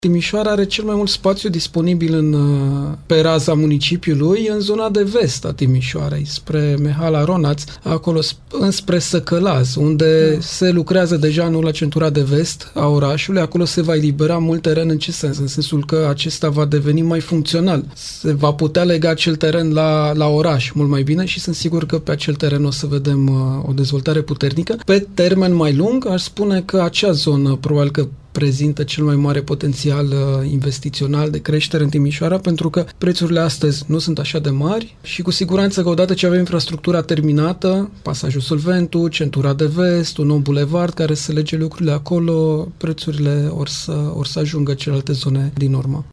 Timișoara are cel mai mult spațiu disponibil pe raza municipiului, în zona de vest a Timișoarei, spre Mehala Ronaț, acolo înspre Săcălaz, unde se lucrează deja nu la centura de vest a orașului. Acolo se va elibera mult teren. În ce sens? În sensul că acesta va deveni mai funcțional. Se va putea lega acel teren la oraș mult mai bine și sunt sigur că pe acel teren o să vedem o dezvoltare puternică. Pe termen mai lung, aș spune că acea zonă probabil că prezintă cel mai mare potențial investițional de creștere în Timișoara, pentru că prețurile astăzi nu sunt așa de mari și cu siguranță că odată ce avem infrastructura terminată, pasajul Sălventu, centura de vest, un nou bulevard care să lege lucrurile acolo, prețurile or să ajungă celelalte zone din urmă.